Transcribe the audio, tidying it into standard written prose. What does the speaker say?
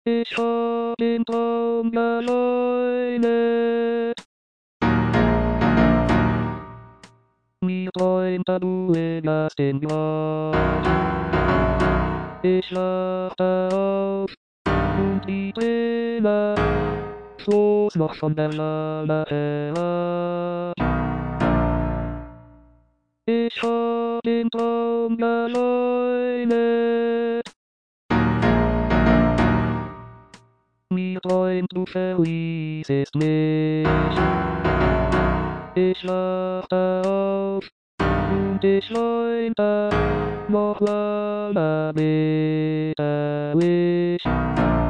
Ich hab den Traum verleugnet. Mir träumte du das den Glas. Ich lachte auf und die Brille floss noch von der Schale herab. Ich hab den Traum verleugnet. Mir träumt du verließest mich. Ich lachte auf und ich träumte noch lange bitterlich.